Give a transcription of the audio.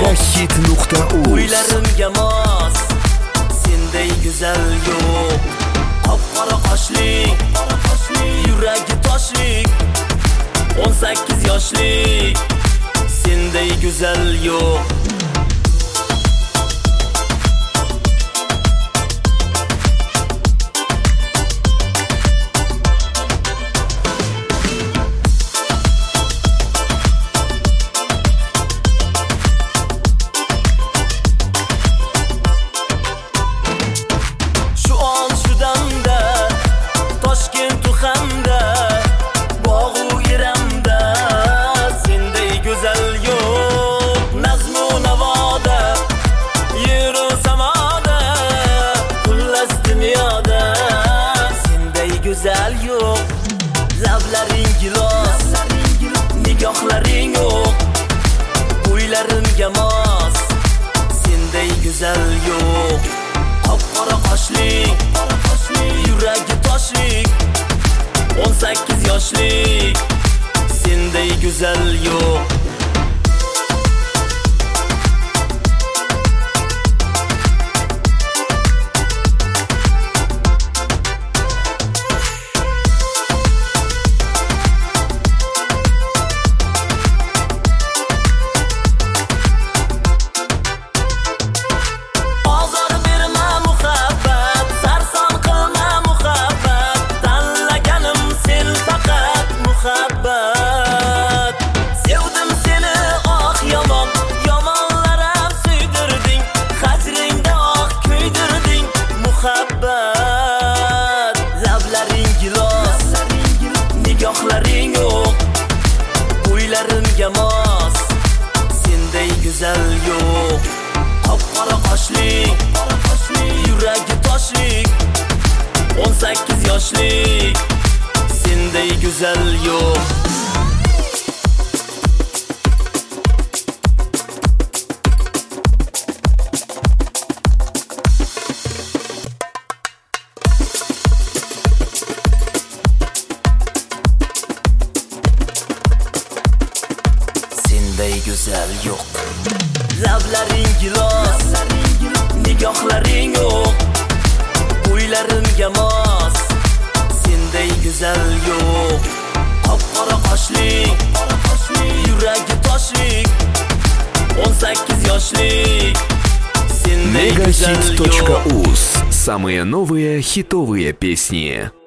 megahit.uz. O'ylarimga mos senday go'zal yo'q. Qop-qora qoshlik, yuragi toshlik, 18 yoshlik, senday go'zal yo'q. Güzel yo'q, lablaring gilos, nigohlaring yo'q. Bo'ylarimga mos senday go'zal yo'q. Qop-qora qoshlik, yuragi toshlik, 18 yoshlik, senday go'zal yo'q. Sevdim seni ah yomon, yomonlarım suydirding, hajringda ah kuydirding muhabbat. Lablaring gilos, nigohlaring yo'q. Bo'ylarimga mos senday go'zal yo'q. Qop-qora qoshlik, yuragi toshlik, 18 yoshlik, senday go'zal yo'q. Senday go'zal yo'q. Lablaring gilos, nigohlaring yo'q. Bo'ylarimga mos senday go'zal yo'q. Qop-qora qoshlik, yuragi toshlik, 18 yoshlik, senday go'zal yo'q. Megahit.uz. Самые новые хитовые песни.